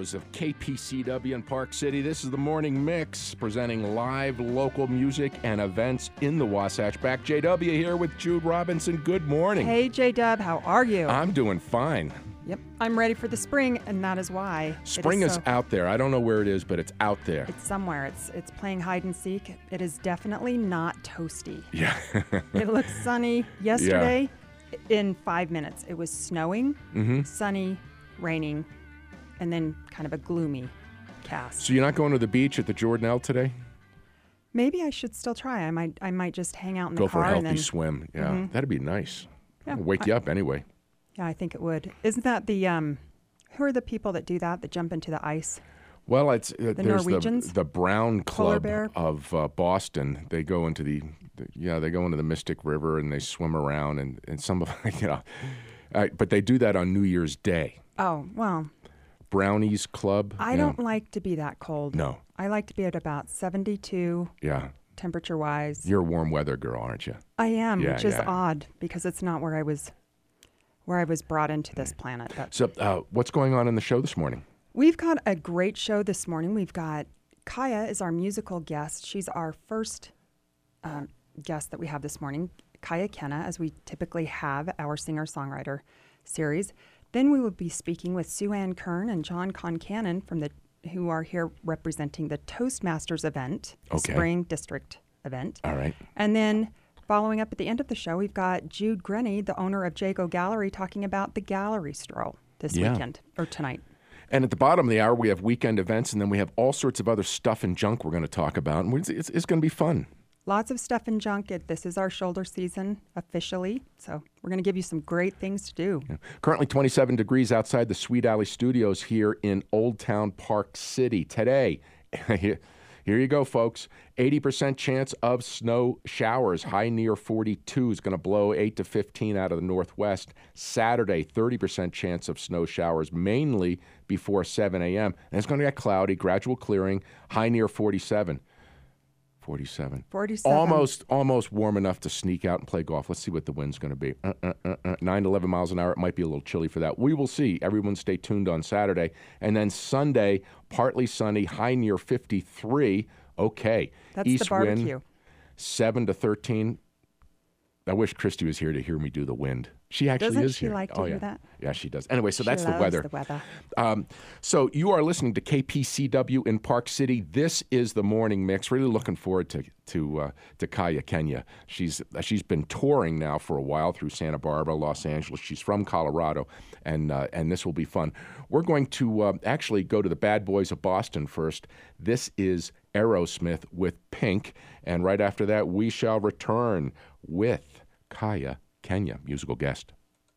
studios of KPCW in Park City. This is the Morning Mix, presenting live local music and events in the Wasatch. Back JW here with Jude Robinson. Good morning. Hey, J-Dub, how are you? I'm doing fine. Yep, I'm ready for the spring, and that is why. Spring is out there. I don't know where it is, but it's out there. It's somewhere. It's playing hide and seek. It is definitely not toasty. Yeah. It looks sunny. Yesterday, in 5 minutes, it was snowing, sunny, raining, and then kind of a gloomy cast. So you're not going to the beach at the Jordanelle today? Maybe I should still try. I might just hang out in the Go car. for a and healthy then swim. Yeah, that'd be nice. Yeah, It'll wake you up anyway. Yeah, I think it would. Isn't that the who are the people that do that jump into the ice? Well, it's there's Norwegians? the Brown Polar Club bear? of Boston. They go into the Mystic River and they swim around and some of but they do that on New Year's Day. Oh, well. Brownies Club. I don't like to be that cold. No. I like to be at about 72 temperature-wise. You're a warm weather girl, aren't you? I am, Yeah, which is yeah. odd because it's not where I was brought into this planet. But So what's going on in the show this morning? we've got a great show this morning. We've got Kaya is our musical guest. She's our first guest that we have this morning, Kaya Kenna, as we typically have our singer-songwriter series. Then we will be speaking with Sue Ann Kern and John Concannon who are here representing the Toastmasters event, the Okay. Spring District event. All right. And then following up at the end of the show, we've got Jude Grenny, the owner of Jago Gallery, talking about the gallery stroll this weekend or tonight. And at the bottom of the hour, we have weekend events, and then we have all sorts of other stuff and junk we're going to talk about. And it's going to be fun. Lots of stuff and junk. This is our shoulder season officially, so we're going to give you some great things to do. Yeah. Currently 27 degrees outside the Sweet Alley Studios here in Old Town Park City. Today, here you go, folks. 80% chance of snow showers. High near 42 is going to blow 8 to 15 out of the northwest. Saturday, 30% chance of snow showers, mainly before 7 a.m. And it's going to get cloudy, gradual clearing. High near 47. 47. Almost warm enough to sneak out and play golf. Let's see what the wind's going to be. 9 to 11 miles an hour. It might be a little chilly for that. We will see. Everyone stay tuned on Saturday. And then Sunday, partly sunny, high near 53. Okay. That's East the barbecue. wind, 7 to 13. I wish Christy was here to hear me do the wind. She actually Doesn't is she here. like to do that? Yeah, she does. Anyway, so She that's the loves weather. the weather. So you are listening to KPCW in Park City. This is the Morning Mix. Really looking forward to Kaya Kenya. She's been touring now for a while through Santa Barbara, Los Angeles. She's from Colorado, and this will be fun. We're going to actually go to the Bad Boys of Boston first. This is Aerosmith with Pink, and right after that, we shall return with Kaya Kenya, musical guest.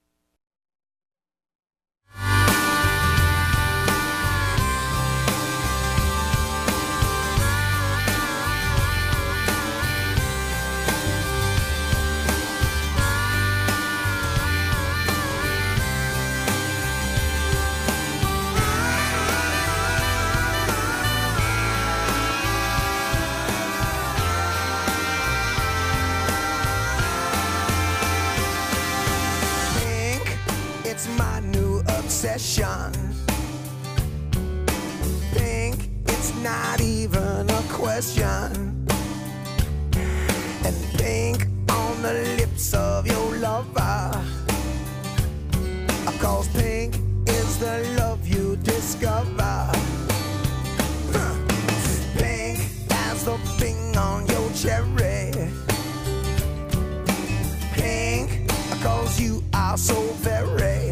Obsession. Pink, it's not even a question. And pink on the lips of your lover. Of course, pink is the love you discover. Pink as the thing on your cherry. Pink, cause you are so very.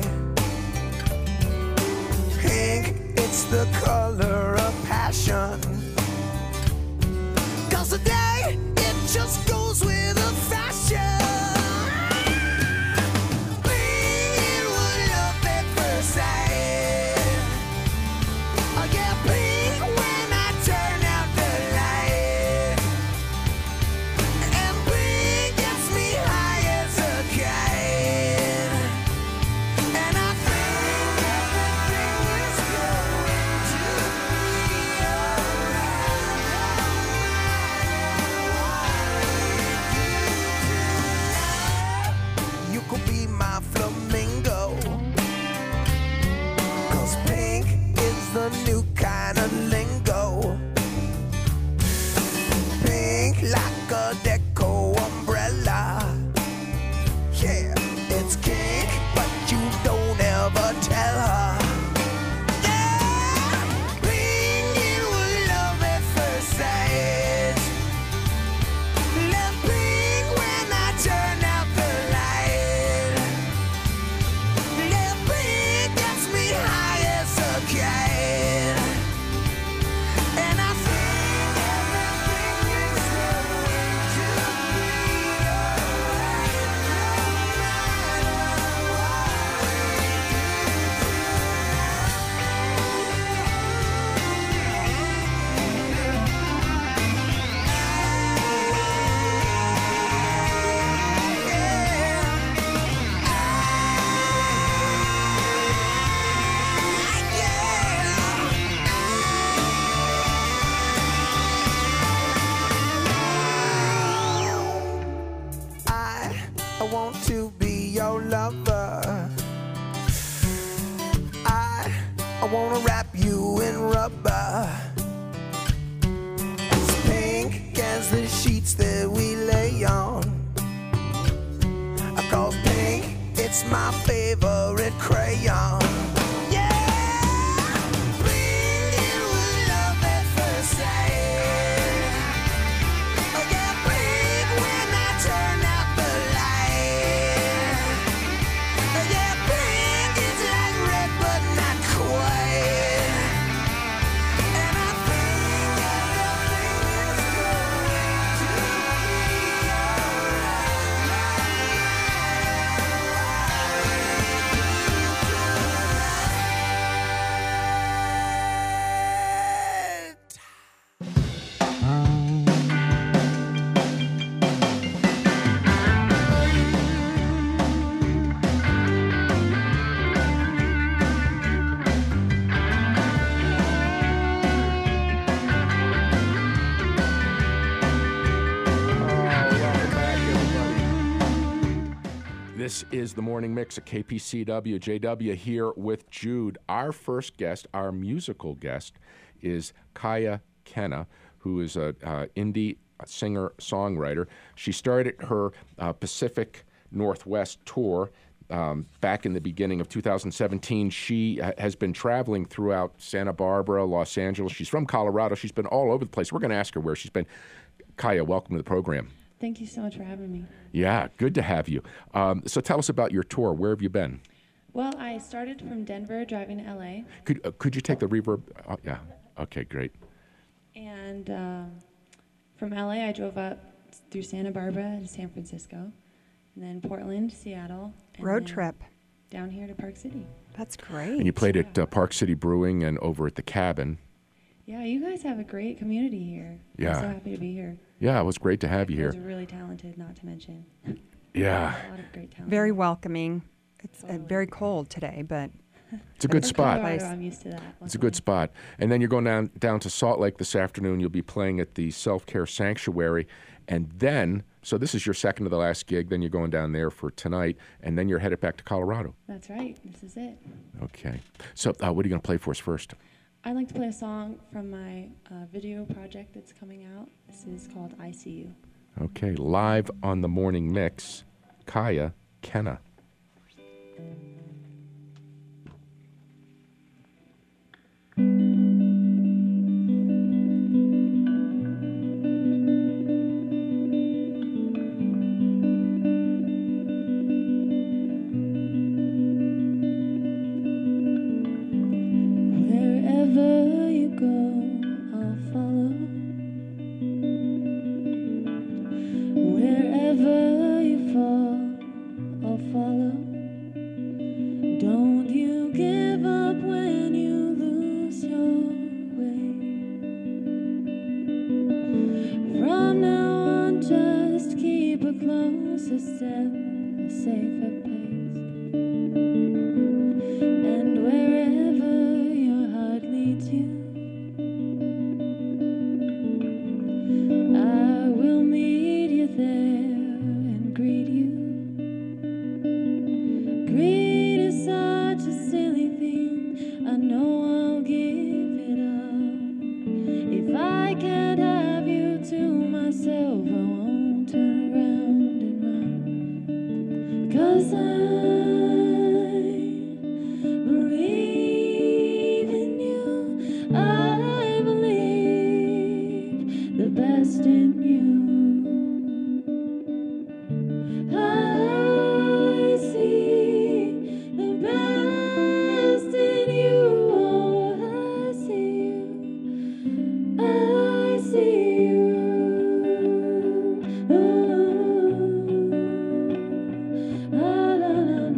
Pink, it's the color of passion. Cause today, it just goes with a I want to be your lover. I wanna wrap you in rubber, as pink as the sheets that we lay on. Cause pink, it's my favorite crayon. This is the Morning Mix at KPCW. JW here with Jude. Our first guest, our musical guest, is Kaya Kenna, who is an indie singer-songwriter. She started her Pacific Northwest tour back in the beginning of 2017. She has been traveling throughout Santa Barbara, Los Angeles. She's from Colorado. She's been all over the place. We're going to ask her where she's been. Kaya, welcome to the program. Thank you so much for having me. Yeah, good to have you. So tell us about your tour. Where have you been? Well, I started from Denver, driving to LA. Could you take the reverb? Oh, yeah. Okay, great. And from LA, I drove up through Santa Barbara to San Francisco, and then Portland, Seattle. And Road then trip. Down here to Park City. That's great. And you played at Park City Brewing and over at the Cabin. Yeah, you guys have a great community here. Yeah. I'm so happy to be here. Yeah, it was great to have you here. You guys are really talented, not to mention. Yeah. A lot of great talent. Very welcoming. It's very cold today, but It's a good From spot. Colorado, I'm used to that. It's a good spot. And then you're going down to Salt Lake this afternoon. You'll be playing at the Self-Care Sanctuary. And then, so this is your second to the last gig. Then you're going down there for tonight. And then you're headed back to Colorado. That's right. This is it. Okay. So what are you going to play for us first? I'd like to play a song from my video project that's coming out. This is called I See You. Okay. Live on the Morning Mix, Kaya Kenna. Wherever you go, I'll follow. Wherever you fall, I'll follow. Don't you give up when you lose your way. From now on, just keep a closer step, a safer pace. And wherever your heart leads you, I will meet you there and greet you. Greed is such a silly thing, I know I'll give it up. If I can't have you to myself, I won't turn around and round. 'Cause I believe in you, I believe the best in you. I see the best in you. Oh, I see you. I see you. Oh, la, la, la.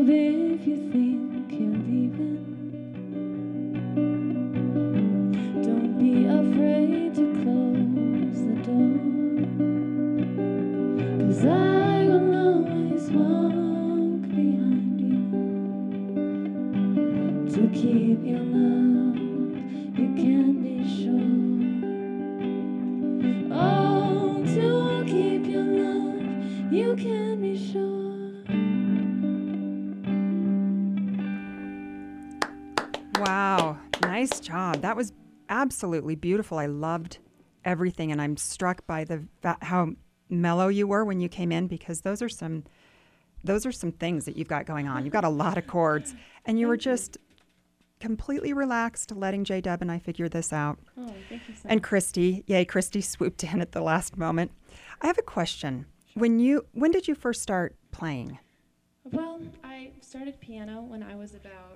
love if you think you're leaving. Don't be afraid to close the door, 'cause I will always walk behind you to keep your love, you can be sure. Oh, to keep your love, you can be sure. Wow, nice job. That was absolutely beautiful. I loved everything, and I'm struck by how mellow you were when you came in, because those are some things that you've got going on. You've got a lot of chords, and you were just completely relaxed, letting J-Dub and I figure this out. Oh, thank you so And much. Christy swooped in at the last moment. I have a question. When did you first start playing? Well, I started piano when I was about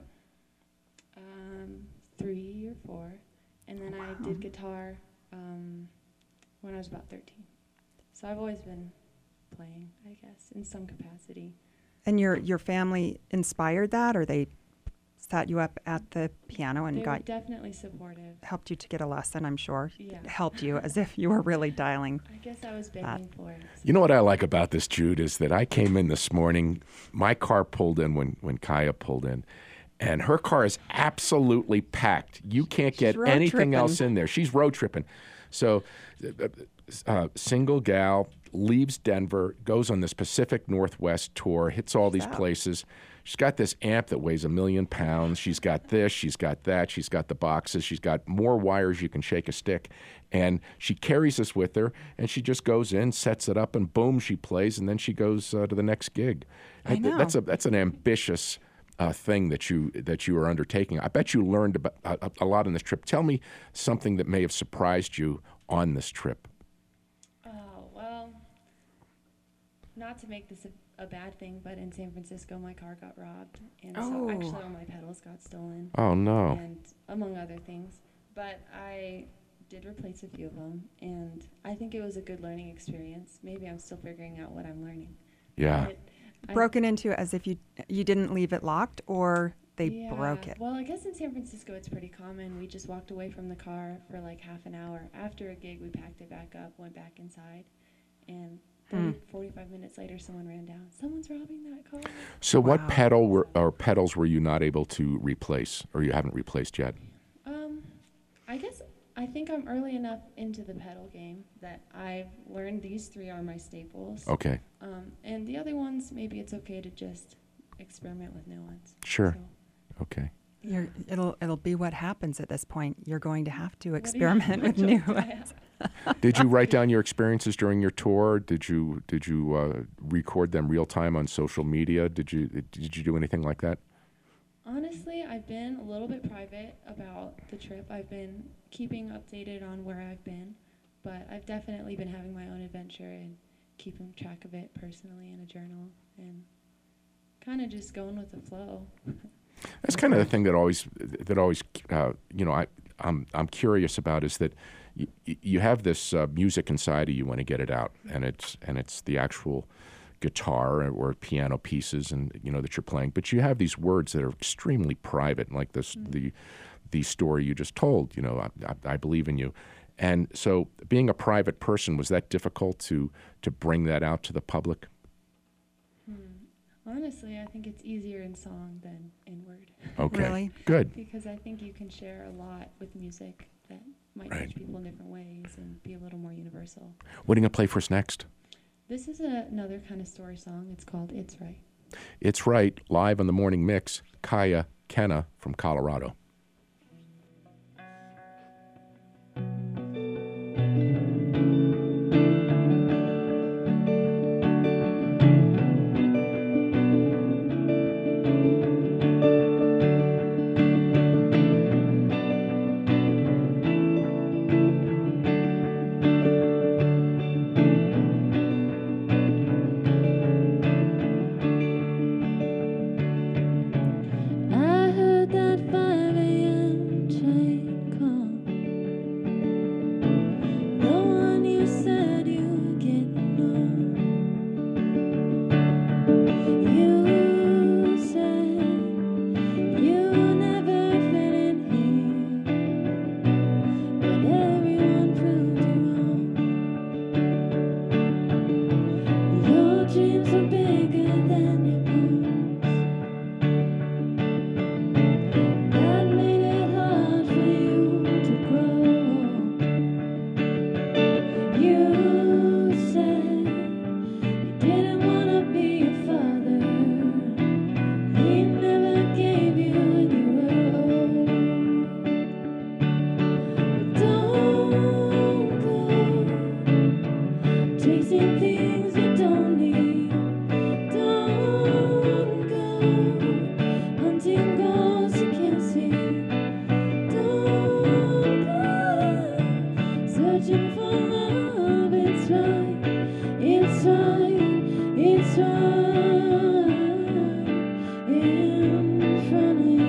3 or 4, and then I did guitar when I was about 13. So I've always been playing, I guess, in some capacity. And your family inspired that, or they sat you up at the piano and They were definitely supportive. helped you to get a lesson, I'm sure. Yeah. Helped you as if you were really dialing. I guess I was begging for it. You know what I like about this, Jude, is that I came in this morning, my car pulled in when Kaya pulled in, and her car is absolutely packed. You can't get road anything tripping. else in there. She's road tripping. So, single gal, leaves Denver, goes on this Pacific Northwest tour, hits all these places. She's got this amp that weighs 1,000,000 pounds. She's got this, she's got that, she's got the boxes, she's got more wires you can shake a stick. And she carries this with her, and she just goes in, sets it up, and boom, she plays, and then she goes to the next gig. I know. That's an ambitious thing that you are undertaking. I bet you learned about, a lot on this trip. Tell me something that may have surprised you on this trip. Oh, well, not to make this a bad thing, but in San Francisco, my car got robbed. And so actually all my pedals got stolen. Oh, no. And among other things. But I did replace a few of them, and I think it was a good learning experience. Maybe I'm still figuring out what I'm learning. Yeah. But Broken into as if you didn't leave it locked, or they yeah, broke it. Well, I guess in San Francisco it's pretty common. We just walked away from the car for like half an hour. After a gig, we packed it back up, went back inside, and 45 minutes later, someone ran down. Someone's robbing that car. So what Wow. pedals were you not able to replace, or you haven't replaced yet? I think I'm early enough into the pedal game that I've learned these 3 are my staples. Okay. And the other ones, maybe it's okay to just experiment with new ones. Sure. So, Okay. It'll be what happens at this point. You're going to have to what do you- experiment with what new do I ones. have? Did you write down your experiences during your tour? Did you record them real time on social media? Did you do anything like that? Honestly, I've been a little bit private about the trip. I've been keeping updated on where I've been, but I've definitely been having my own adventure and keeping track of it personally in a journal and kind of just going with the flow. That's kind of the thing that always I'm curious about is that you have this music inside of you when you get it out, and it's the actual guitar or piano pieces and that you're playing, but you have these words that are extremely private, like this the story you just told. I believe in you, and so being a private person, was that difficult to bring that out to the public? Honestly, I think it's easier in song than in word. Okay, Really? good. Because I think you can share a lot with music that might Right. touch people in different ways and be a little more universal. What are you gonna play for us next? This is another kind of story song. It's called It's Right. It's Right, live on the Morning Mix. Kaya Kenna from Colorado. I heard that 5 front of you.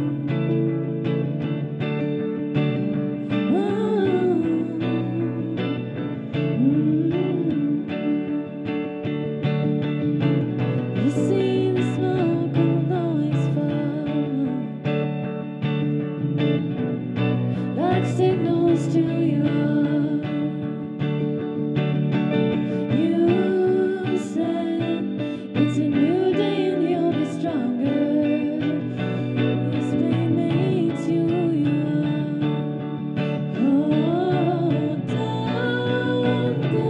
You see the smoke will always follow, like signals to your heart. You said it's a new day and you'll be stronger. This pain makes you who you are. Oh, don't go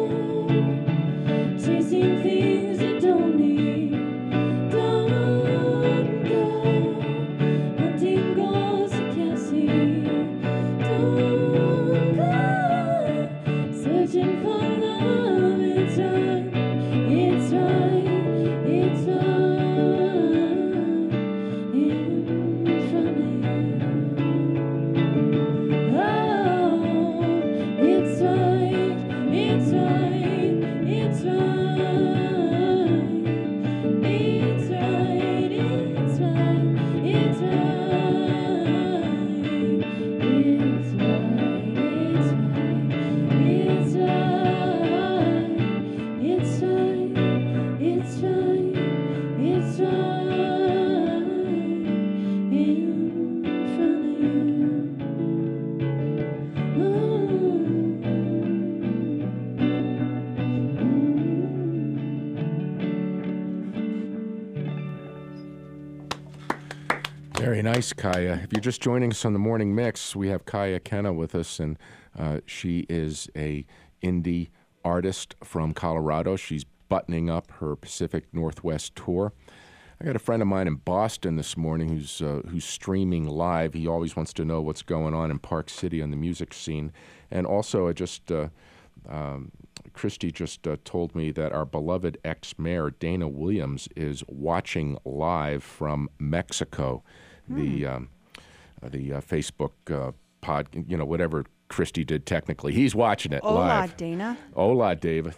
chasing things you don't need. Don't go hunting goals you can't see. Don't go searching for love. It's right, it's right, it's right in front of you. Oh, it's right, it's right, it's right. It's right, it's right, it's Very nice, Kaya. If you're just joining us on the Morning Mix, we have Kaya Kenna with us, and she is a indie artist from Colorado. She's buttoning up her Pacific Northwest tour. I got a friend of mine in Boston this morning who's streaming live. He always wants to know what's going on in Park City on the music scene. And also, Christy just told me that our beloved ex-mayor, Dana Williams, is watching live from Mexico. The Facebook whatever Christy did technically. He's watching it live. Hola, Dana. Hola, Dana.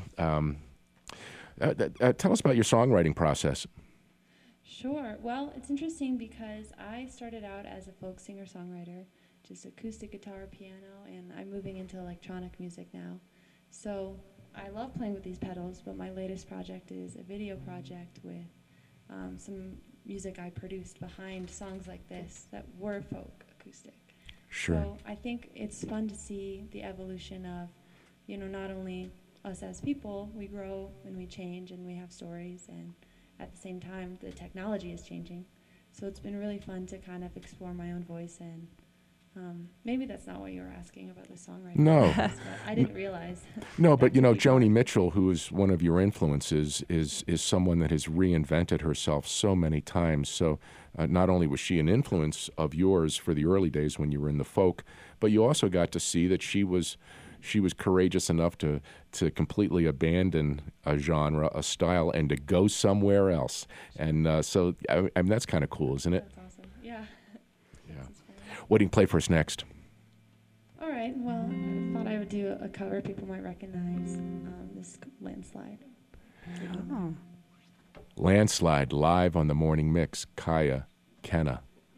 Tell us about your songwriting process. Sure. Well, it's interesting because I started out as a folk singer-songwriter, just acoustic guitar, piano, and I'm moving into electronic music now. So I love playing with these pedals, but my latest project is a video project with some music I produced behind songs like this that were folk acoustic. Sure. So I think it's fun to see the evolution of, not only us as people, we grow and we change and we have stories, and at the same time, the technology is changing. So it's been really fun to kind of explore my own voice, and maybe that's not what you were asking about the songwriting. No. process, but I didn't realize. No, but that could be Joni fun. Mitchell, who is one of your influences, is someone that has reinvented herself so many times. So not only was she an influence of yours for the early days when you were in the folk, but you also got to see that she was courageous enough to completely abandon a genre, a style, and to go somewhere else. And so I mean, that's kind of cool, isn't it? That's awesome. Yeah. Yeah. This is fun. What do you play for us next? All right. Well, I thought I would do a cover people might recognize. This Landslide. Oh. Landslide, live on the Morning Mix, Kaya Kenna.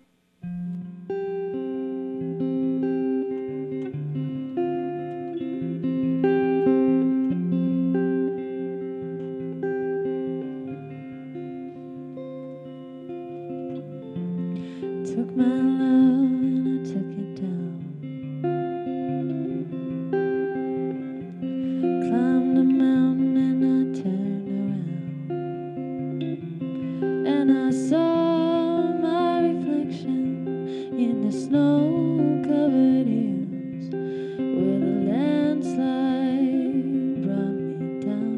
Took my love and I took it down. Climbed a mountain and I turned around, and I saw my reflection in the snow-covered hills where the landslide brought me down.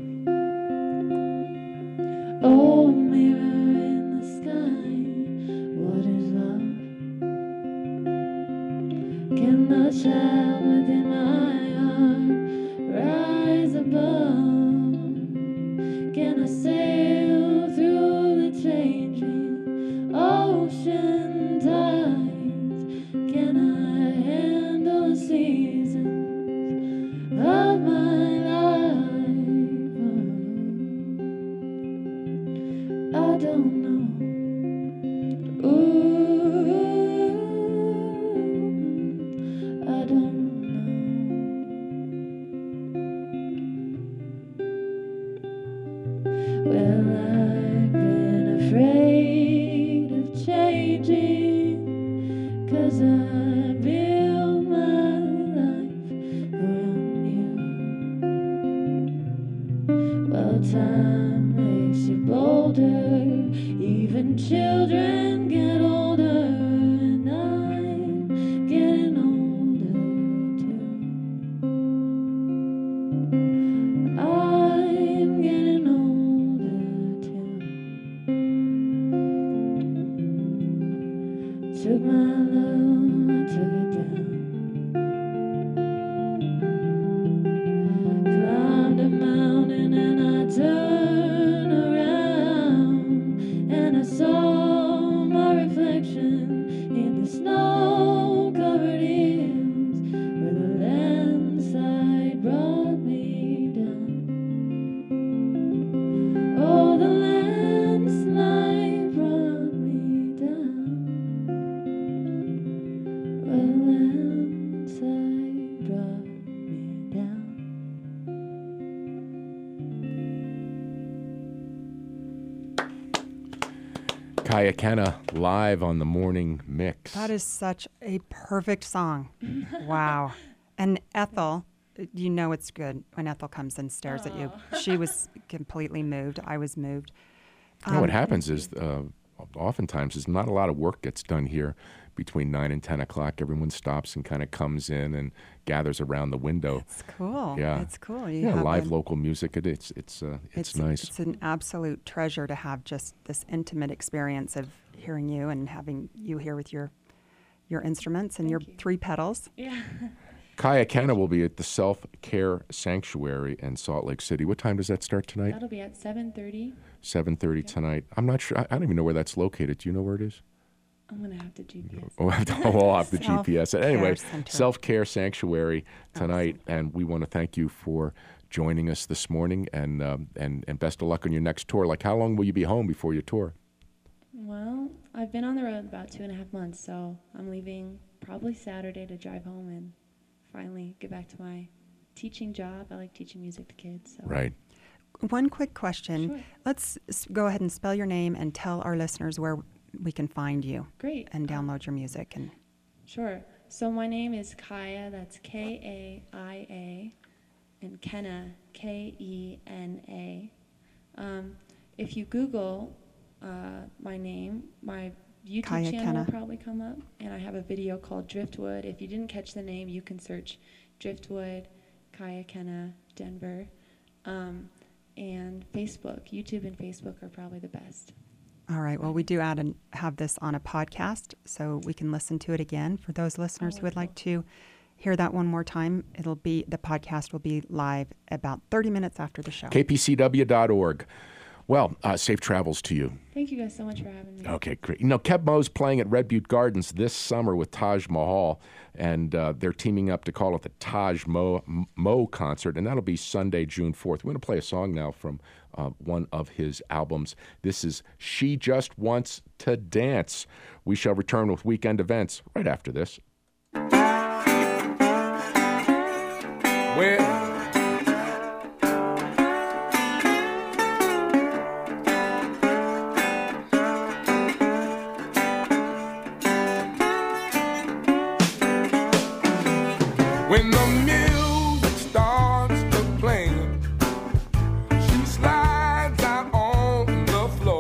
Oh, mirror in the sky, what is love? Can the child within my heart rise above? Can I sail through the changing ocean tides? Can I handle the seasons of my life? I don't know. children get older, and I'm getting older too. I'm getting older too. Took my love, I took it down. Climbed a mountain and I turned around, and I saw my reflection in the snow-covered hills, where the landslide brought me down. Oh, the landslide brought me down. Well, the landslide brought me down. Kaya Kenna live on the morning mix. That is such a perfect song. Wow. And Ethel, you know it's good when Ethel comes and stares at you. She was completely moved. I was moved. You know, what happens is oftentimes is not a lot of work gets done here between 9 and 10 o'clock. Everyone stops and kind of comes in and gathers around the window. It's cool. Yeah. It's cool. You Yeah, have live a- local music. It's nice. It's an absolute treasure to have just this intimate experience of hearing you and having you here with your instruments and your Thank you. 3 pedals. Yeah. Kaya Kenna will be at the Self Care Sanctuary in Salt Lake City. What time does that start tonight? That'll be at 7:30. 7:30 tonight. I'm not sure. I don't even know where that's located. Do you know where it is? I'm gonna have to GPS. We'll have the GPS. Self-Care Anyway, Center. Self Care Sanctuary tonight, and we want to thank you for joining us this morning, and best of luck on your next tour. Like, how long will you be home before your tour? Well, I've been on the road about 2.5 months, so I'm leaving probably Saturday to drive home and finally get back to my teaching job. I like teaching music to kids. So. Right. One quick question. Sure. Let's go ahead and spell your name and tell our listeners where we can find you Great. and download your music. And Sure. So my name is Kaya, that's K-A-I-A, and Kenna, K-E-N-A. If you Google my name, my YouTube Kaya channel Kenna. will probably come up, and I have a video called Driftwood. If you didn't catch the name, you can search Driftwood, Kaya Kenna, Denver, and Facebook. YouTube and Facebook are probably the best. all right, well, we do have this on a podcast, so we can listen to it again. For those listeners who would like to hear that one more time, the podcast will be live about 30 minutes after the show. KPCW.org. Well, safe travels to you. Thank you guys so much for having me. Okay, great. You know, Keb Mo's playing at Red Butte Gardens this summer with Taj Mahal, and they're teaming up to call it the Taj Mo concert, and that'll be Sunday, June 4th. We're going to play a song now from one of his albums. This is She Just Wants to Dance. We shall return with weekend events right after this. Well, when the music starts to play, she slides out on the floor,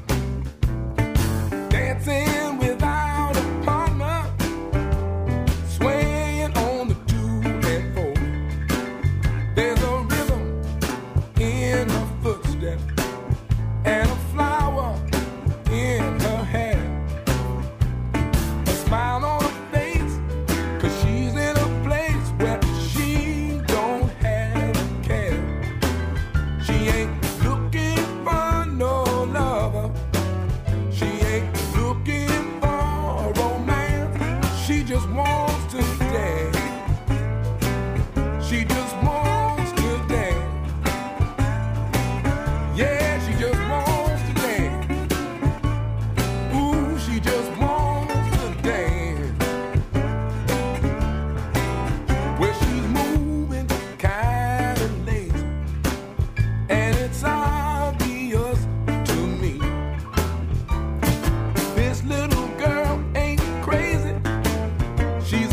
dancing without a partner, swaying on the 2 and 4. There's a rhythm in her footsteps and a flower in her hair, a smile on her face, 'cause she's in a place where she don't have a care. She ain't looking for no lover, she ain't looking for romance, she just wants to dance. She just wants to dance. Yeah, she just wants to dance. Ooh, she just wants to dance. Well, she's moving kind of lazy, and it's obvious to me. This little girl ain't crazy, she's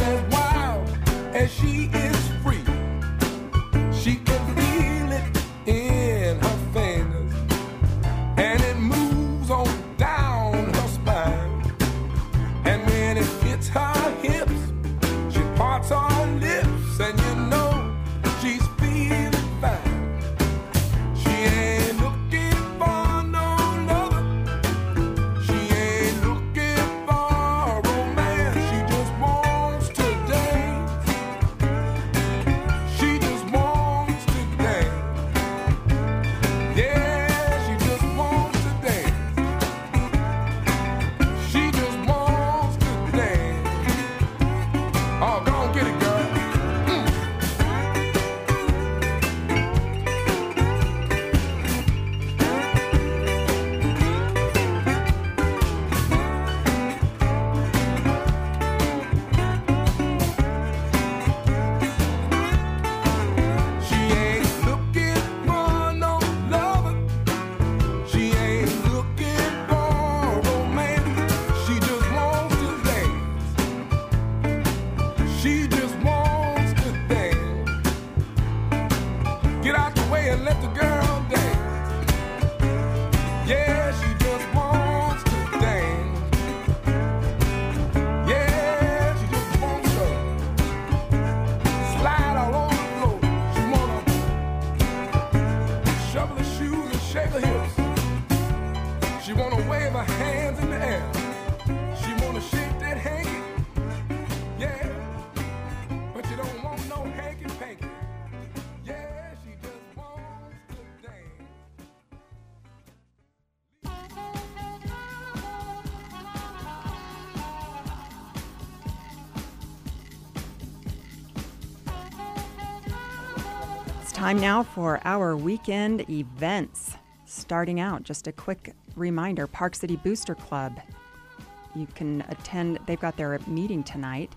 time now for our weekend events. Starting out, just a quick reminder, Park City Booster Club. You can attend, they've got their meeting tonight.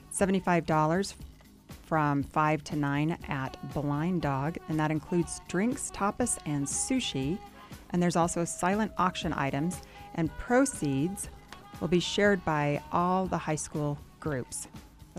$75 from 5 to 9 at Blind Dog, and that includes drinks, tapas, and sushi. And there's also silent auction items, and proceeds will be shared by all the high school groups.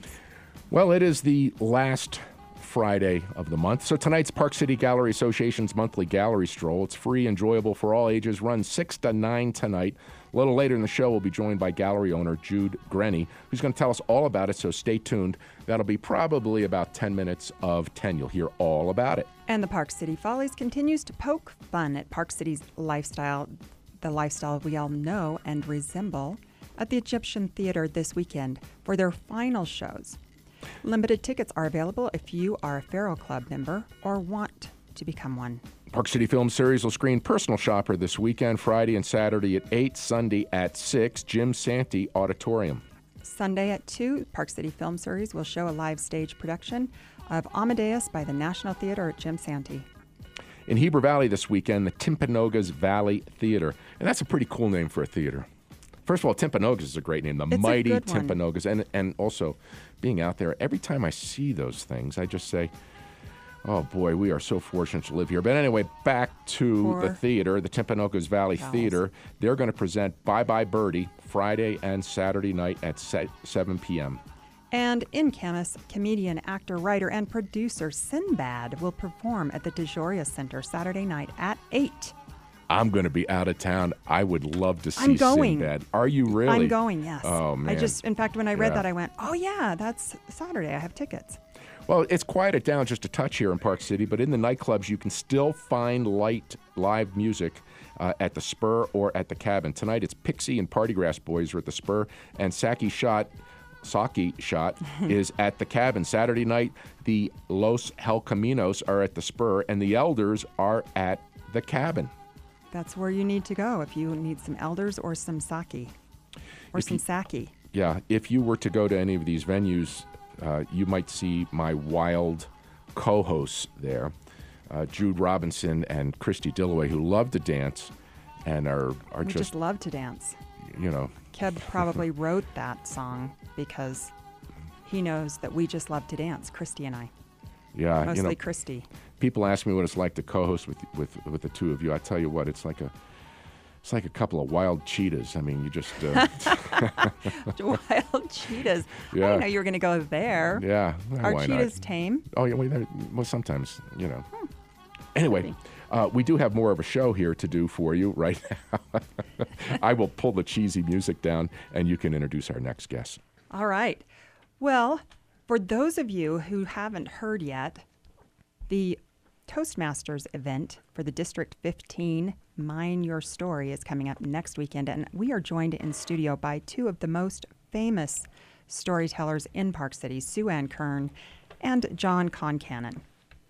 Well, it is the last Friday of the month, so tonight's Park City Gallery Association's monthly gallery stroll. It's free, enjoyable for all ages, runs 6 to 9 tonight. A little later in the show, we'll be joined by gallery owner Jude Grenny, who's going to tell us all about it, so stay tuned. That'll be probably about 10 minutes of 10. You'll hear all about it. And the Park City Follies continues to poke fun at Park City's lifestyle, the lifestyle we all know and resemble, at the Egyptian Theater this weekend for their final shows. Limited tickets are available if you are a Farrow Club member or want to become one. Park City Film Series will screen Personal Shopper this weekend, Friday and Saturday at 8, Sunday at 6, Jim Santee Auditorium. Sunday at 2, Park City Film Series will show a live stage production of Amadeus by the National Theater at Jim Santee. In Heber Valley this weekend, the Timpanogos Valley Theater. And that's a pretty cool name for a theater. First of all, Timpanogos is a great name. The It's a mighty good one. Timpanogos. And also, being out there, every time I see those things, I just say, oh boy, we are so fortunate to live here. But anyway, back to the theater, the Timpanogos Valley Theater. They're going to present Bye Bye Birdie Friday and Saturday night at 7 p.m. And in Camas, comedian, actor, writer, and producer Sinbad will perform at the DeJoria Center Saturday night at 8. I'm going to be out of town. I would love to see I'm going. Sinbad. Are you really? I'm going, yes. Oh, man. In fact, when I read Yeah. that, I went, oh yeah, that's Saturday. I have tickets. Well, it's quieted down just a touch here in Park City, but in the nightclubs, you can still find light live music at the Spur or at the Cabin. Tonight, it's Pixie and Partygrass Boys are at the Spur, and Saki Shot is at the Cabin. Saturday night, the Los Hel Caminos are at the Spur, and the Elders are at the Cabin. That's where you need to go if you need some elders or some sake. Or some sake. Yeah, if you were to go to any of these venues, you might see my wild co-hosts there, Jude Robinson and Christy Dillaway, who love to dance and are We just love to dance. you know, Keb probably wrote that song because he knows that we just love to dance, Christy and I. yeah, Mostly you know, Christy. people ask me what it's like to co-host with the two of you. I tell you what, it's like a couple of wild cheetahs. I mean, you just Wild cheetahs. I Yeah. didn't know you were going to go there. yeah. Well, Are why cheetahs not? tame? Oh yeah, well sometimes, you know. Anyway, we do have more of a show here to do for you right now. I will pull the cheesy music down, and you can introduce our next guest. All right. Well, for those of you who haven't heard yet, the Toastmasters event for the District 15 Mine Your Story is coming up next weekend, and we are joined in studio by two of the most famous storytellers in Park City, Sue Ann Kern and John Concannon.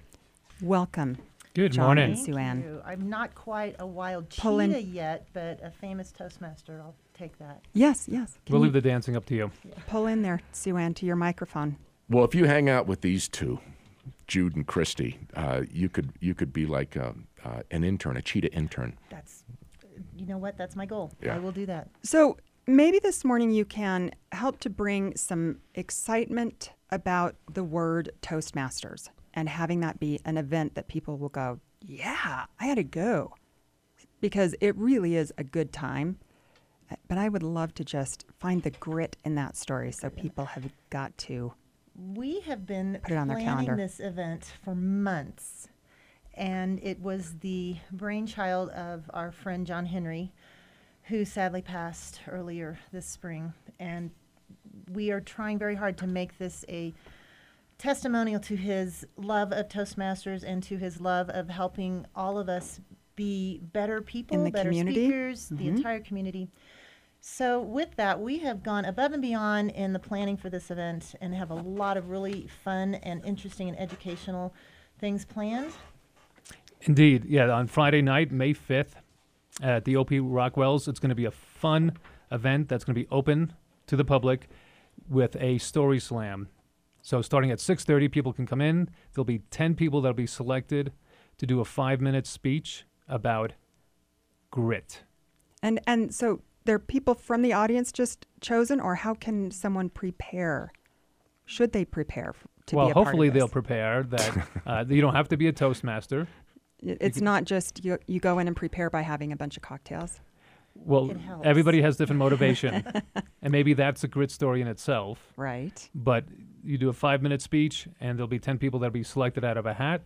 Welcome. Good John morning. and Sue Ann. Thank you. I'm not quite a wild Pull in- cheetah yet, but a famous Toastmaster. I'll take that. Yes. Can We'll you leave the dancing up to you. pull in there, Sue Ann, to your microphone? Well, if you hang out with these two, Jude and Christy, you could be like an intern, a cheetah intern. That's, you know what? That's my goal. Yeah. I will do that. So maybe this morning you can help to bring some excitement about the word Toastmasters and having that be an event that people will go, yeah, I had to go, because it really is a good time. But I would love to just find the grit in that story, so people have got to. We have been Put it on their planning calendar. this event for months, and it was the brainchild of our friend John Henry, who sadly passed earlier this spring. And we are trying very hard to make this a testimonial to his love of Toastmasters and to his love of helping all of us be better people, In the better community? speakers, the entire community. So with that, we have gone above and beyond in the planning for this event and have a lot of really fun and interesting and educational things planned. Indeed. Yeah, on Friday night, May 5th, at the OP Rockwells, it's going to be a fun event that's going to be open to the public with a story slam. So starting at 6:30, people can come in. There'll be 10 people that'll be selected to do a 5-minute speech about grit. And so there are people from the audience just chosen, or how can someone prepare? Should they prepare to Well, be a part of hopefully they'll this? prepare that you don't have to be a Toastmaster. It's not just you go in and prepare by having a bunch of cocktails. Well, It helps. everybody has different motivation, and maybe that's a grit story in itself. Right. But you do a 5-minute speech, and there'll be 10 people that'll be selected out of a hat.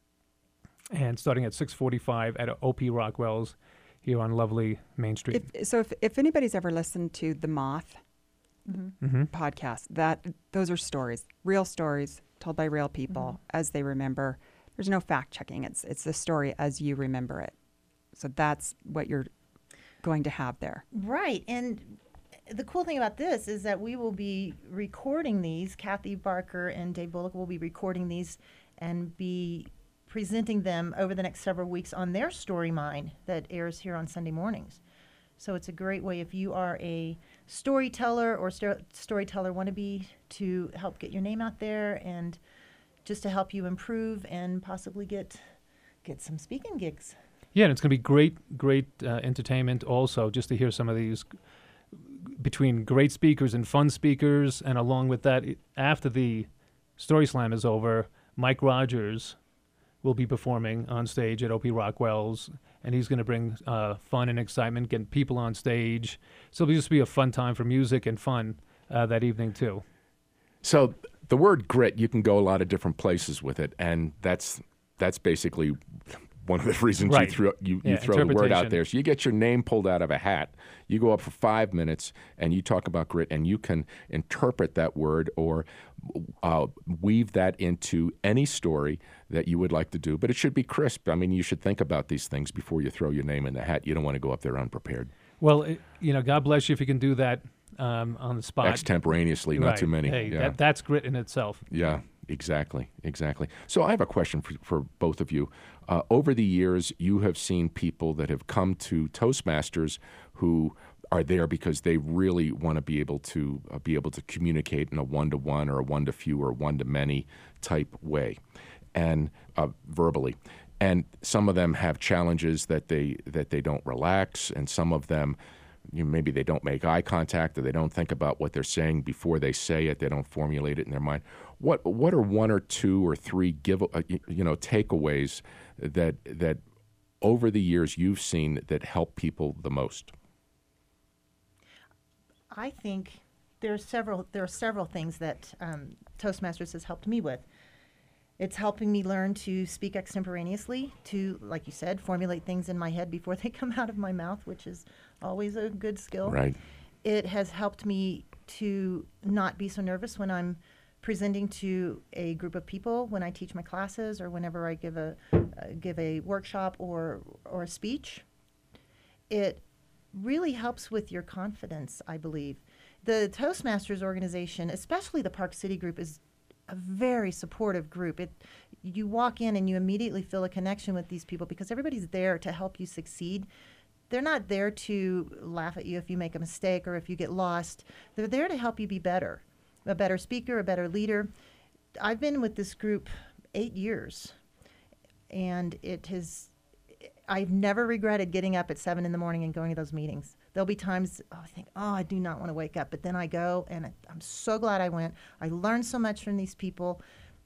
And starting at 6:45 at OP Rockwell's here on lovely Main Street. If anybody's ever listened to the Moth podcast, those are stories, real stories told by real people as they remember. There's no fact checking. It's the story as you remember it. So that's what you're going to have there. Right. And the cool thing about this is that we will be recording these. Kathy Barker and Dave Bullock will be recording these and be presenting them over the next several weeks on their Story Mine that airs here on Sunday mornings. So it's a great way if you are a storyteller or storyteller wannabe to help get your name out there and just to help you improve and possibly get some speaking gigs. Yeah, and it's going to be great entertainment also, just to hear some of these between great speakers and fun speakers. And along with that, after the Story Slam is over, Mike Rogers will be performing on stage at OP Rockwell's, and he's going to bring fun and excitement, getting people on stage. So it'll just be a fun time for music and fun that evening, too. So the word grit, you can go a lot of different places with it, and that's basically one of the reasons Right. you throw the word out there. So you get your name pulled out of a hat, you go up for 5 minutes, and you talk about grit, and you can interpret that word or weave that into any story that you would like to do. But it should be crisp. I mean, you should think about these things before you throw your name in the hat. You don't want to go up there unprepared. Well, God bless you if you can do that on the spot. Extemporaneously, not Right. too many. Hey, Yeah. that's grit in itself. Yeah, exactly. So I have a question for both of you. Over the years, you have seen people that have come to Toastmasters who are there because they really want to be able to communicate in a one-to-one or a one-to-few or one-to-many type way, and verbally. And some of them have challenges that they don't relax, and some of them, maybe they don't make eye contact, or they don't think about what they're saying before they say it. They don't formulate it in their mind. What are one or two or three takeaways that over the years you've seen that help people the most? I think there are several things that Toastmasters has helped me with. It's helping me learn to speak extemporaneously, to, like you said, formulate things in my head before they come out of my mouth, which is always a good skill. Right. It has helped me to not be so nervous when I'm presenting to a group of people, when I teach my classes, or whenever I give a workshop or a speech. It really helps with your confidence, I believe. The Toastmasters organization, especially the Park City group, is a very supportive group. You walk in and you immediately feel a connection with these people because everybody's there to help you succeed. They're not there to laugh at you if you make a mistake or if you get lost. They're there to help you be better, a better speaker, a better leader. I've been with this group 8 years, and I've never regretted getting up at 7 in the morning and going to those meetings. There'll be times I think, I do not want to wake up, but then I go, and I'm so glad I went. I learned so much from these people.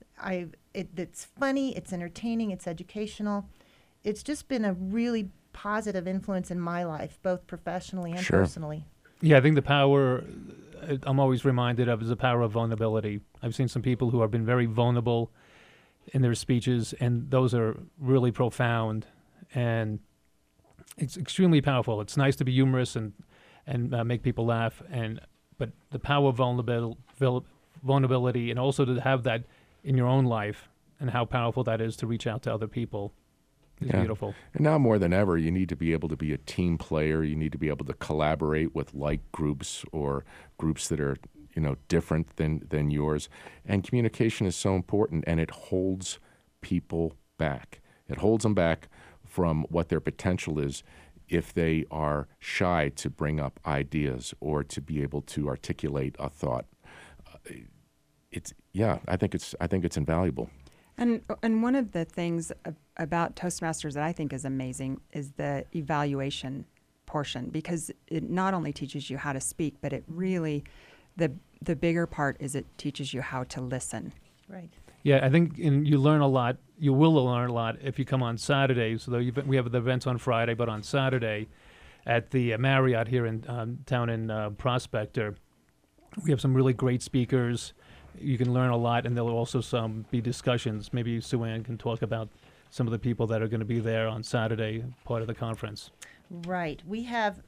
It's funny, it's entertaining, it's educational. It's just been a really positive influence in my life, both professionally and Sure. personally. Yeah, I think the power I'm always reminded of is the power of vulnerability. I've seen some people who have been very vulnerable in their speeches, and those are really profound, and it's extremely powerful. It's nice to be humorous and make people laugh, but the power of vulnerability, and also to have that in your own life, and how powerful that is to reach out to other people is Yeah. beautiful. And now more than ever, you need to be able to be a team player. You need to be able to collaborate with like groups or groups that are, different than yours. And communication is so important, and it holds people back. It holds them back from what their potential is if they are shy to bring up ideas or to be able to articulate a thought. I think it's invaluable. And one of the things about Toastmasters that I think is amazing is the evaluation portion, because it not only teaches you how to speak, but it really, the bigger part is it teaches you how to listen. Right. Yeah, I think you learn a lot. You will learn a lot if you come on Saturday. So we have the events on Friday, but on Saturday at the Marriott here in town in Prospector, we have some really great speakers. You can learn a lot, and there'll also be discussions. Maybe Sue Ann can talk about some of the people that are going to be there on Saturday, part of the conference. Right. We have,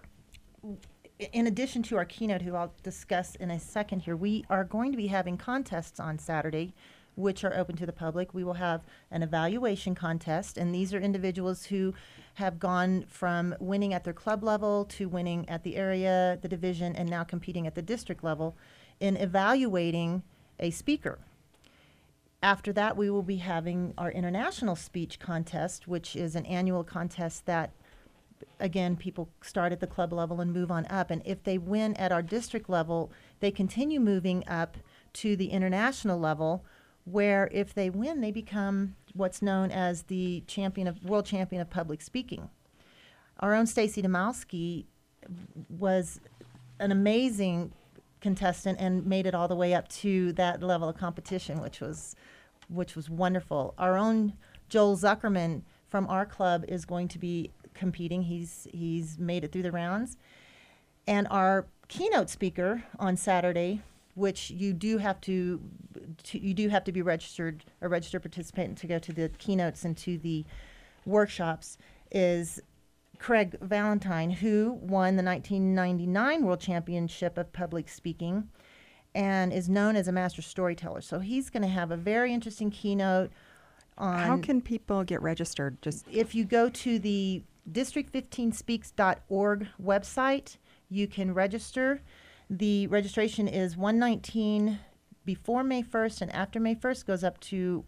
in addition to our keynote, who I'll discuss in a second here, we are going to be having contests on Saturday, which are open to the public. We will have an evaluation contest, and these are individuals who have gone from winning at their club level to winning at the area, the division, and now competing at the district level in evaluating a speaker. After that, we will be having our international speech contest, which is an annual contest that, again, people start at the club level and move on up. And if they win at our district level, they continue moving up to the international level, where if they win, they become what's known as the world champion of public speaking. Our own Stacy Demowski was an amazing contestant and made it all the way up to that level of competition, which was wonderful. Our own Joel Zuckerman from our club is going to be competing. He's made it through the rounds. And our keynote speaker on Saturday, which you do have to be a registered participant to go to the keynotes and to the workshops, is Craig Valentine, who won the 1999 World Championship of Public Speaking and is known as a master storyteller. So he's going to have a very interesting keynote on... How can people get registered? Just if you go to the district15speaks.org website, you can register. The registration is $119 before May 1st, and after May 1st goes up to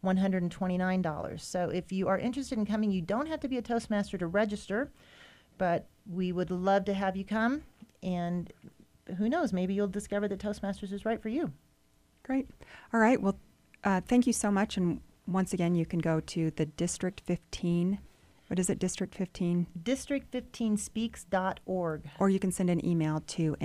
$129. So if you are interested in coming, you don't have to be a Toastmaster to register, but we would love to have you come, and who knows, maybe you'll discover that Toastmasters is right for you. Great. All right. Well, thank you so much. And once again, you can go to the District 15. What is it, District 15? District15speaks.org. Or you can send an email to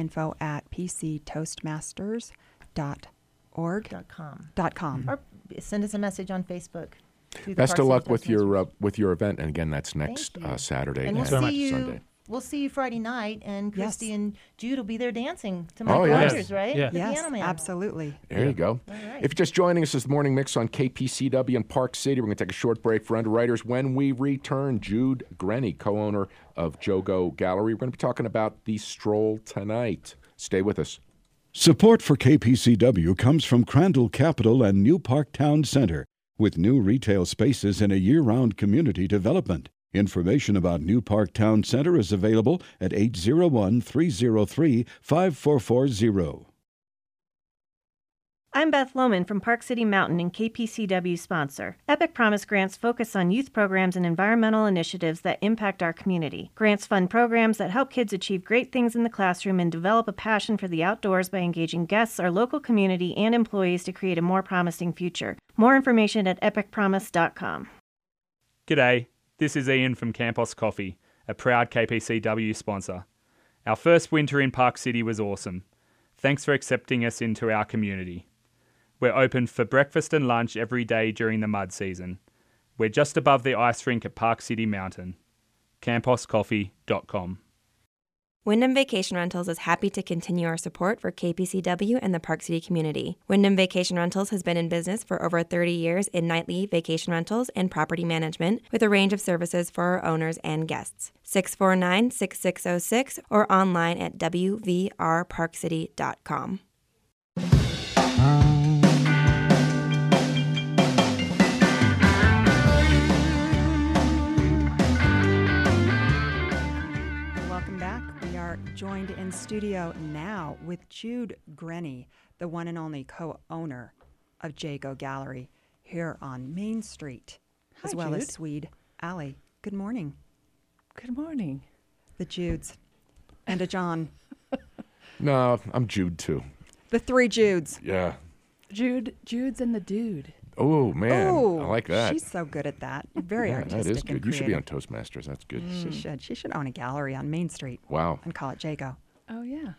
info@pctoastmasters.org.com. Or send us a message on Facebook. Best of luck with your event, and again, that's next Saturday and and Sunday. We'll see you Friday night, and Christy Yes. and Jude will be there dancing to Mike yes. Rogers, right? Yeah. The Yes, Piano Man. absolutely. There you go. All right. If you're just joining us, this is the Morning Mix on KPCW in Park City. We're going to take a short break for underwriters. When we return, Jude Grenny, co-owner of Jogo Gallery. We're going to be talking about the stroll tonight. Stay with us. Support for KPCW comes from Crandall Capital and New Park Town Center, with new retail spaces and a year-round community development. Information about New Park Town Center is available at 801-303-5440. I'm Beth Lohman from Park City Mountain and KPCW sponsor. Epic Promise grants focus on youth programs and environmental initiatives that impact our community. Grants fund programs that help kids achieve great things in the classroom and develop a passion for the outdoors by engaging guests, our local community, and employees to create a more promising future. More information at epicpromise.com. G'day, this is Ian from Campos Coffee, a proud KPCW sponsor. Our first winter in Park City was awesome. Thanks for accepting us into our community. We're open for breakfast and lunch every day during the mud season. We're just above the ice rink at Park City Mountain. camposcoffee.com. Wyndham Vacation Rentals is happy to continue our support for KPCW and the Park City community. Wyndham Vacation Rentals has been in business for over 30 years in nightly vacation rentals and property management, with a range of services for our owners and guests. 649-6606 or online at wvrparkcity.com. Joined in studio now with Jude Grenny, the one and only co-owner of Jogo Gallery here on Main Street, as well as Swede Alley. Good morning. Good morning. The Judes and a John. No, I'm Jude too. The three Judes. Yeah. Jude's and the Dude. Oh, man. I like that. She's so good at that. Very artistic. That is good. And You should be on creative. Toastmasters. That's good. She should. She should own a gallery on Main Street Wow. and call it Jago. Oh yeah.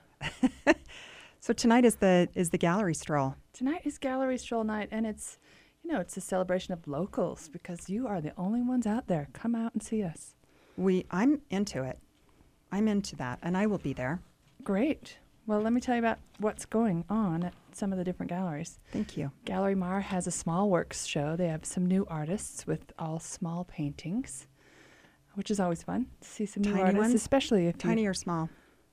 So tonight is the gallery stroll. Tonight is Gallery Stroll Night, and it's a celebration of locals because you are the only ones out there. Come out and see us. I'm into it. I'm into that, and I will be there. Great. Well, let me tell you about what's going on at some of the different galleries. Thank you. Gallery Mar has a small works show. They have some new artists with all small paintings, which is always fun to see some new Tiny artists, ones? especially if Tiny or small?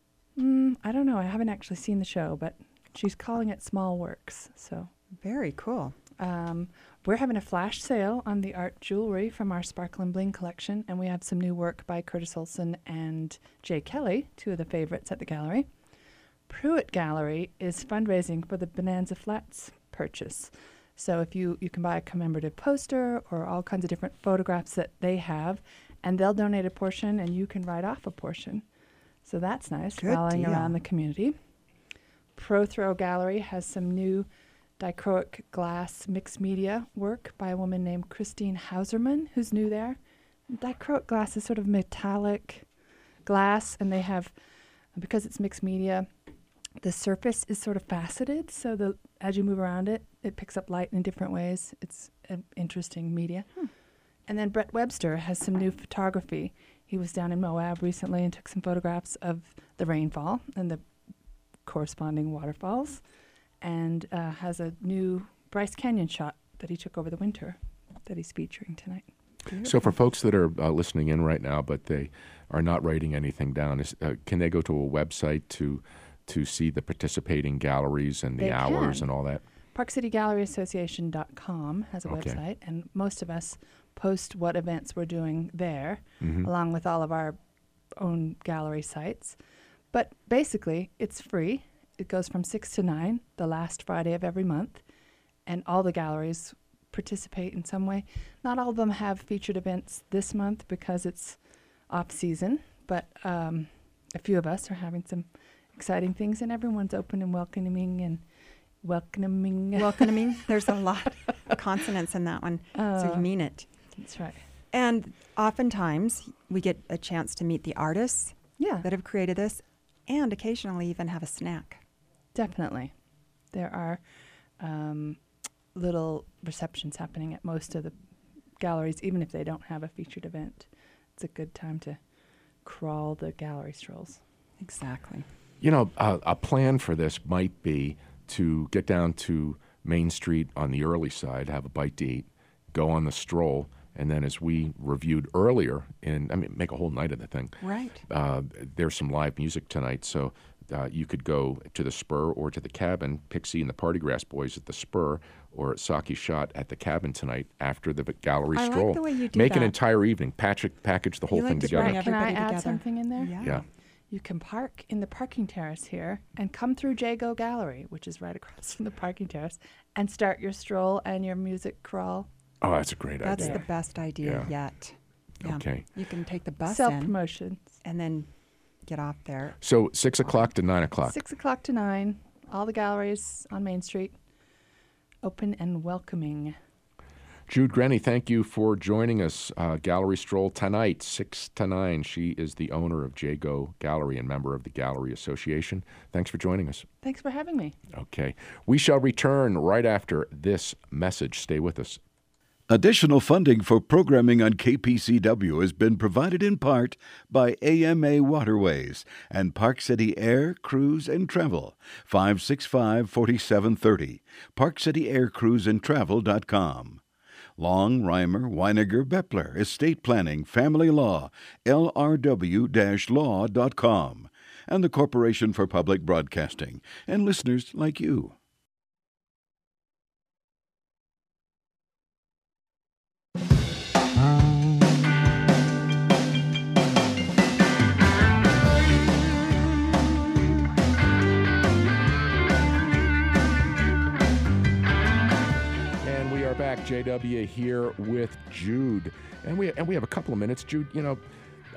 I don't know. I haven't actually seen the show, but she's calling it small works. So Very cool. we're having a flash sale on the art jewelry from our Sparkle and Bling collection, and we have some new work by Curtis Olson and Jay Kelly, two of the favorites at the gallery. Pruitt Gallery is fundraising for the Bonanza Flats purchase. So if you can buy a commemorative poster or all kinds of different photographs that they have, and they'll donate a portion, and you can write off a portion. So that's nice, Good rallying deal. around the community. Prothrow Gallery has some new dichroic glass mixed media work by a woman named Christine Hauserman, who's new there. Dichroic glass is sort of metallic glass, and they have, because it's mixed media, the surface is sort of faceted, so as you move around it, it picks up light in different ways. It's an interesting media. And then Brett Webster has some new photography. He was down in Moab recently and took some photographs of the rainfall and the corresponding waterfalls, and has a new Bryce Canyon shot that he took over the winter that he's featuring tonight. So for folks that are listening in right now, but they are not writing anything down, can they go to a website to see the participating galleries and the They hours can. and all that? ParkCityGalleryAssociation.com has a Okay. website, and most of us post what events we're doing there, Mhm. along with all of our own gallery sites. But basically, it's free. It goes from 6 to 9, the last Friday of every month, and all the galleries participate in some way. Not all of them have featured events this month because it's off-season, but a few of us are having some exciting things, and everyone's open and welcoming. Welcoming. There's a lot of consonants in that one, so you mean it. That's right. And oftentimes we get a chance to meet the artists that have created this, and occasionally even have a snack. Definitely. There are little receptions happening at most of the galleries, even if they don't have a featured event. It's a good time to crawl the gallery strolls. Exactly. You know, a plan for this might be to get down to Main Street on the early side, have a bite to eat, go on the stroll, and then as we reviewed earlier, make a whole night of the thing. Right. There's some live music tonight, so you could go to the Spur or to the Cabin, Pixie and the Partygrass Boys at the Spur, or Saki Shot at the Cabin tonight after the gallery I like stroll. the way you do Make an that. entire evening, package the whole thing together. Can I everybody add together. something in there? Yeah. You can park in the parking terrace here and come through Jago Gallery, which is right across from the parking terrace, and start your stroll and your music crawl. Oh, that's a great That's idea. the best idea Yeah. yet. Yeah. Okay. You can take the bus Self-promotion. and then get off there. So 6 o'clock to 9 o'clock. 6 o'clock to 9. All the galleries on Main Street, open and welcoming. Jude Grenny, thank you for joining us. Gallery Stroll tonight, 6 to 9. She is the owner of Jago Gallery and member of the Gallery Association. Thanks for joining us. Thanks for having me. Okay. We shall return right after this message. Stay with us. Additional funding for programming on KPCW has been provided in part by AMA Waterways and Park City Air, Cruise, and Travel, 565-4730, parkcityaircruiseandtravel.com. Long, Reimer, Weiniger, Bepler, Estate Planning, Family Law, LRW-law.com, and the Corporation for Public Broadcasting, and listeners like you. And we are back. JW here with Jude. And we have a couple of minutes. Jude, you know,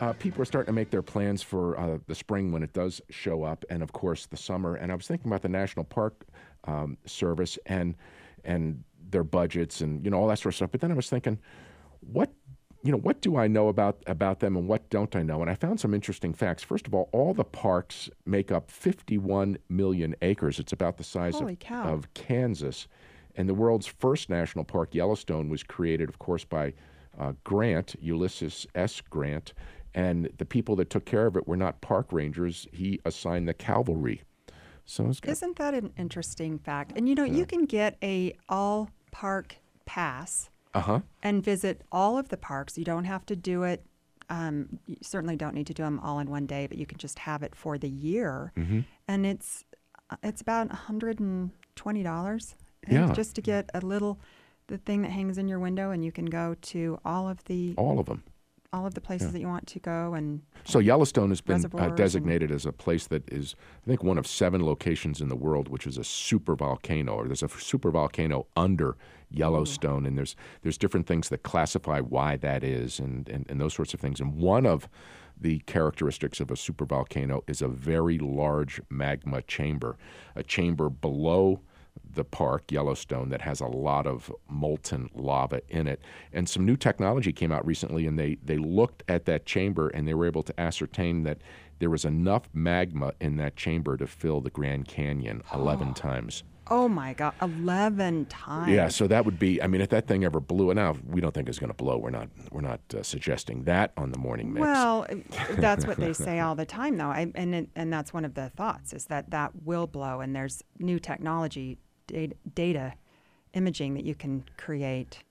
people are starting to make their plans for the spring when it does show up, and of course the summer. And I was thinking about the National Park Service and their budgets and all that sort of stuff. But then I was thinking, what do I know about them and what don't I know? And I found some interesting facts. First of all the parks make up 51 million acres. It's about the size of Kansas. And the world's first national park, Yellowstone, was created, of course, by Grant, Ulysses S. Grant. And the people that took care of it were not park rangers. He assigned the cavalry. So isn't that an interesting fact? And you can get a all-park pass and visit all of the parks. You don't have to do it. You certainly don't need to do them all in one day, but you can just have it for the year. And it's about $120 just to get the thing that hangs in your window, and you can go to all of them. All of the places that you want to go. And so Yellowstone has been designated as a place that is, I think, one of 7 locations in the world which is a super volcano, or there's a super volcano under Yellowstone, and there's different things that classify why that is and those sorts of things. And one of the characteristics of a super volcano is a very large magma chamber, a chamber below the park, Yellowstone, that has a lot of molten lava in it. And some new technology came out recently, and they looked at that chamber, and they were able to ascertain that there was enough magma in that chamber to fill the Grand Canyon 11 times. Oh, my God, 11 times. Yeah, so that would be, if that thing ever blew, and now we don't think it's going to blow. We're not suggesting that on the morning mix. Well, that's what they say all the time, though. And that's one of the thoughts, is that will blow, and there's new technology, data imaging that you can create.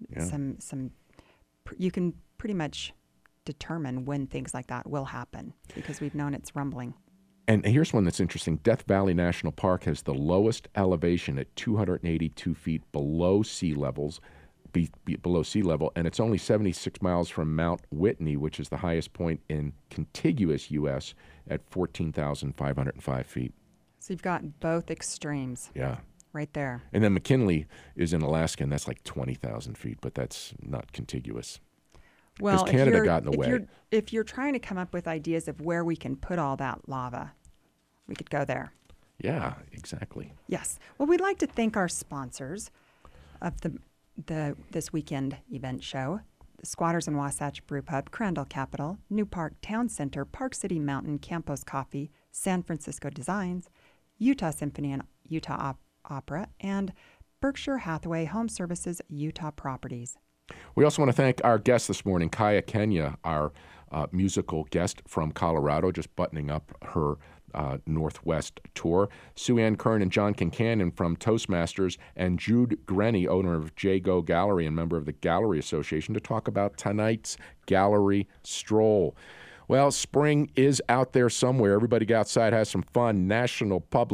You can pretty much determine when things like that will happen because we've known it's rumbling. And here's one that's interesting. Death Valley National Park has the lowest elevation at 282 feet below sea level, and it's only 76 miles from Mount Whitney, which is the highest point in contiguous U.S. at 14,505 feet. So you've got both extremes. Yeah. Right there. And then McKinley is in Alaska, and that's like 20,000 feet, but that's not contiguous. Well, because Canada got in the way. If you're trying to come up with ideas of where we can put all that lava, we could go there. Yeah, exactly. Yes. Well, we'd like to thank our sponsors of this weekend event show: the Squatters and Wasatch Brew Pub, Crandall Capital, New Park Town Center, Park City Mountain, Campos Coffee, San Francisco Designs, Utah Symphony and Utah Opera, and Berkshire Hathaway Home Services, Utah Properties. We also want to thank our guest this morning, Kaya Kenya, our musical guest from Colorado, just buttoning up her Northwest tour. Sue Ann Kern and John Kincannon from Toastmasters, and Jude Grenny, owner of J-Go Gallery and member of the Gallery Association, to talk about tonight's gallery stroll. Well, spring is out there somewhere. Everybody get outside, has some fun. National Public